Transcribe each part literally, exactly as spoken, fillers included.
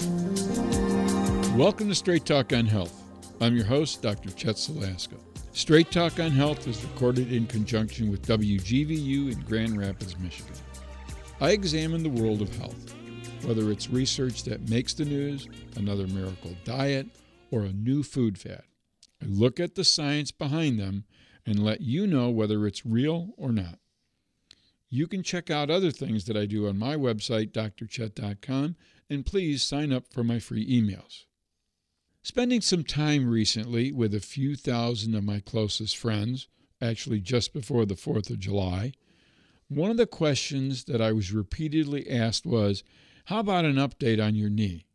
Welcome to Straight Talk on Health. I'm your host, Doctor Chet Salaska. Straight Talk on Health is recorded in conjunction with W G V U in Grand Rapids, Michigan. I examine the world of health, whether it's research that makes the news, another miracle diet, or a new food fad. I look at the science behind them and let you know whether it's real or not. You can check out other things that I do on my website, D R chet dot com, and please sign up for my free emails. Spending some time recently with a few thousand of my closest friends, actually just before the fourth of July, one of the questions that I was repeatedly asked was, how about an update on your knee?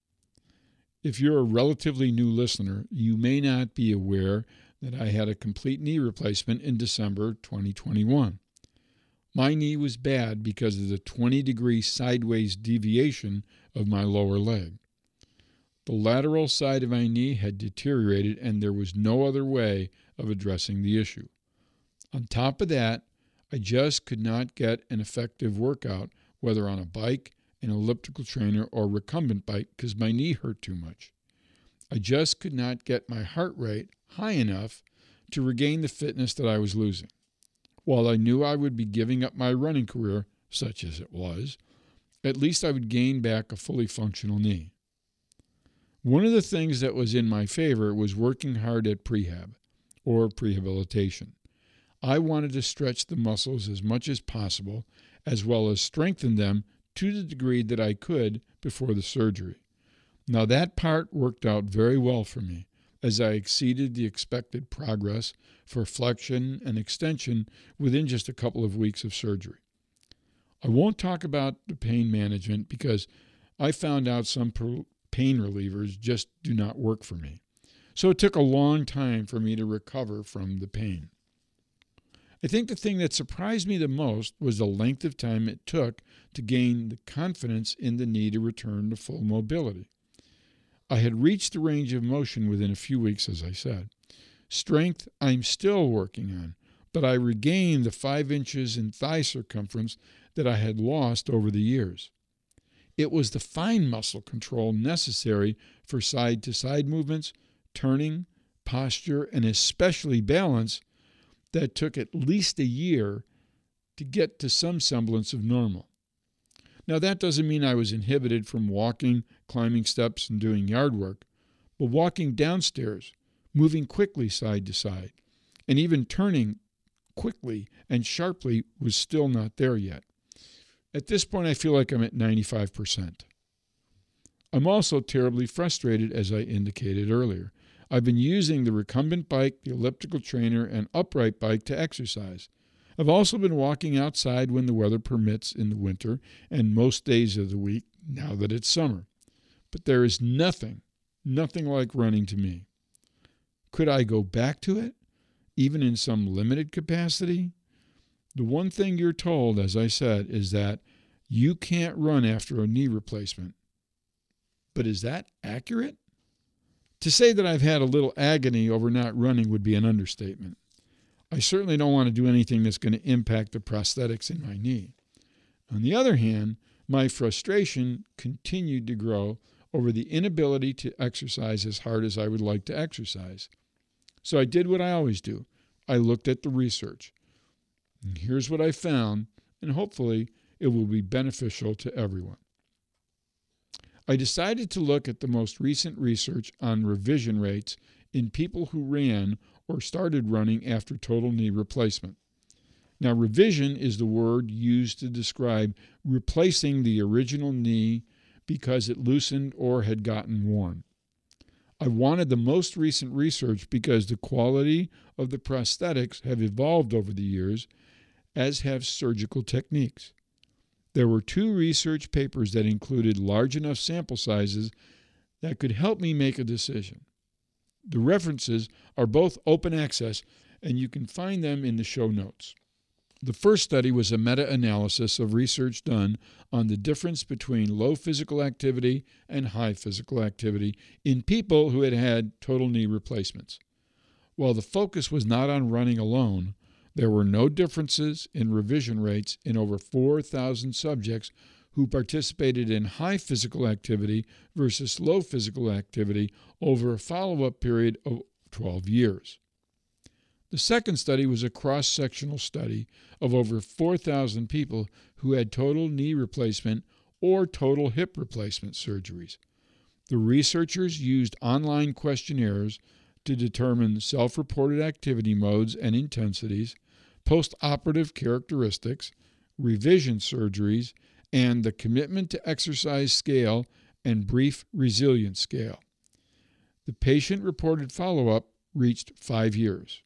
If you're a relatively new listener, you may not be aware that I had a complete knee replacement in December twenty twenty-one. My knee was bad because of the twenty degree sideways deviation of my lower leg. The lateral side of my knee had deteriorated and there was no other way of addressing the issue. On top of that, I just could not get an effective workout, whether on a bike, an elliptical trainer, or recumbent bike because my knee hurt too much. I just could not get my heart rate high enough to regain the fitness that I was losing. While I knew I would be giving up my running career, such as it was, at least I would gain back a fully functional knee. One of the things that was in my favor was working hard at prehab, or prehabilitation. I wanted to stretch the muscles as much as possible, as well as strengthen them to the degree that I could before the surgery. Now that part worked out very well for me, as I exceeded the expected progress for flexion and extension within just a couple of weeks of surgery. I won't talk about the pain management because I found out some pain relievers just do not work for me. So it took a long time for me to recover from the pain. I think the thing that surprised me the most was the length of time it took to gain the confidence in the knee to return to full mobility. I had reached the range of motion within a few weeks, as I said. Strength I'm still working on, but I regained the five inches in thigh circumference that I had lost over the years. It was the fine muscle control necessary for side-to-side movements, turning, posture, and especially balance that took at least a year to get to some semblance of normal. Now, that doesn't mean I was inhibited from walking, climbing steps, and doing yard work, but walking downstairs, moving quickly side to side, and even turning quickly and sharply was still not there yet. At this point, I feel like I'm at ninety-five percent. I'm also terribly frustrated, as I indicated earlier. I've been using the recumbent bike, the elliptical trainer, and upright bike to exercise. I've also been walking outside when the weather permits in the winter and most days of the week now that it's summer. But there is nothing, nothing like running to me. Could I go back to it, even in some limited capacity? The one thing you're told, as I said, is that you can't run after a knee replacement. But is that accurate? To say that I've had a little agony over not running would be an understatement. I certainly don't want to do anything that's going to impact the prosthetics in my knee. On the other hand, my frustration continued to grow over the inability to exercise as hard as I would like to exercise. So I did what I always do. I looked at the research. And here's what I found, and hopefully it will be beneficial to everyone. I decided to look at the most recent research on revision rates in people who ran or started running after total knee replacement. Now, revision is the word used to describe replacing the original knee because it loosened or had gotten worn. I wanted the most recent research because the quality of the prosthetics have evolved over the years, as have surgical techniques. There were two research papers that included large enough sample sizes that could help me make a decision. The references are both open access, and you can find them in the show notes. The first study was a meta-analysis of research done on the difference between low physical activity and high physical activity in people who had had total knee replacements. While the focus was not on running alone, there were no differences in revision rates in over four thousand subjects who participated in high physical activity versus low physical activity over a follow-up period of twelve years. The second study was a cross-sectional study of over four thousand people who had total knee replacement or total hip replacement surgeries. The researchers used online questionnaires to determine self-reported activity modes and intensities, post-operative characteristics, revision surgeries, and the Commitment to Exercise Scale and Brief Resilience Scale. The patient-reported follow-up reached five years.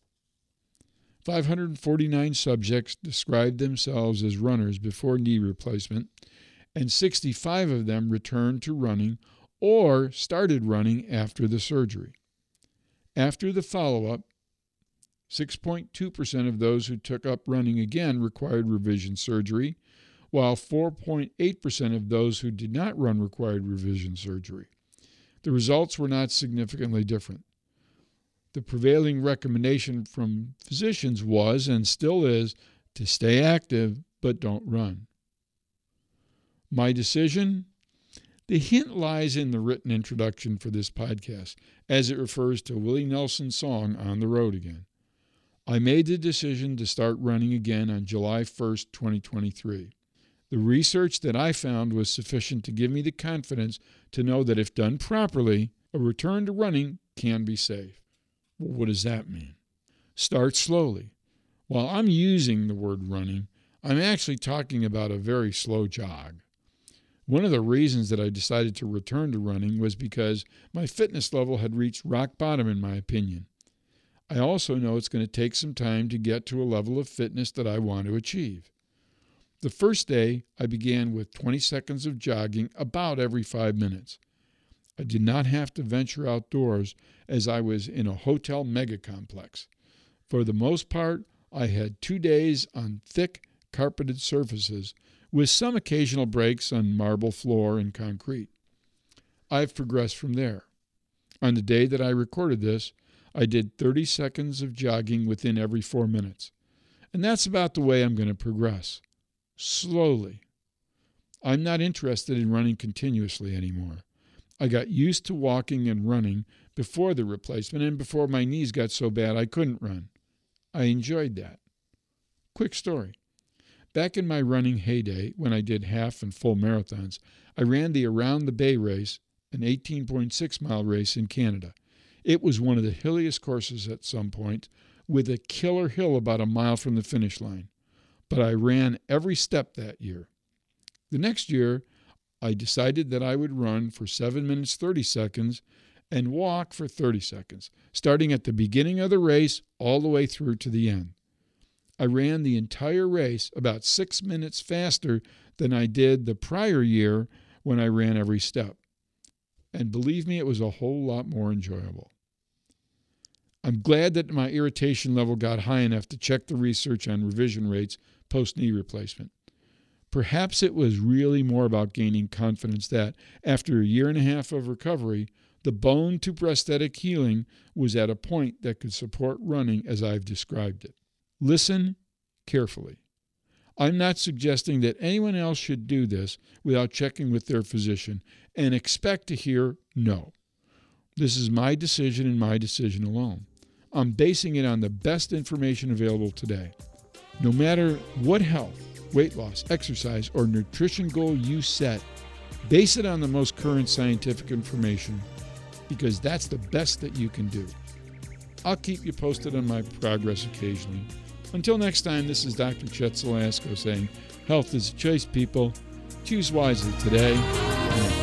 five hundred forty-nine subjects described themselves as runners before knee replacement, and sixty-five of them returned to running or started running after the surgery. After the follow-up, six point two percent of those who took up running again required revision surgery, while four point eight percent of those who did not run required revision surgery. The results were not significantly different. The prevailing recommendation from physicians was, and still is, to stay active but don't run. My decision? The hint lies in the written introduction for this podcast, as it refers to Willie Nelson's song, On the Road Again. I made the decision to start running again on July first, twenty twenty-three. The research that I found was sufficient to give me the confidence to know that if done properly, a return to running can be safe. Well, what does that mean? Start slowly. While I'm using the word running, I'm actually talking about a very slow jog. One of the reasons that I decided to return to running was because my fitness level had reached rock bottom, in my opinion. I also know it's going to take some time to get to a level of fitness that I want to achieve. The first day, I began with twenty seconds of jogging about every five minutes. I did not have to venture outdoors as I was in a hotel mega complex. For the most part, I had two days on thick, carpeted surfaces with some occasional breaks on marble floor and concrete. I've progressed from there. On the day that I recorded this, I did thirty seconds of jogging within every four minutes. And that's about the way I'm going to progress. Slowly. I'm not interested in running continuously anymore. I got used to walking and running before the replacement and before my knees got so bad I couldn't run. I enjoyed that. Quick story. Back in my running heyday, when I did half and full marathons, I ran the Around the Bay race, an eighteen point six mile race in Canada. It was one of the hilliest courses at some point, with a killer hill about a mile from the finish line. But I ran every step that year. The next year, I decided that I would run for seven minutes thirty seconds and walk for thirty seconds, starting at the beginning of the race all the way through to the end. I ran the entire race about six minutes faster than I did the prior year when I ran every step. And believe me, it was a whole lot more enjoyable. I'm glad that my irritation level got high enough to check the research on revision rates post-knee replacement. Perhaps it was really more about gaining confidence that, after a year and a half of recovery, the bone-to-prosthetic healing was at a point that could support running as I've described it. Listen carefully. I'm not suggesting that anyone else should do this without checking with their physician and expect to hear no. This is my decision and my decision alone. I'm basing it on the best information available today. No matter what health, weight loss, exercise, or nutrition goal you set, base it on the most current scientific information because that's the best that you can do. I'll keep you posted on my progress occasionally. Until next time, this is Doctor Chet Salasco saying, health is a choice, people. Choose wisely today.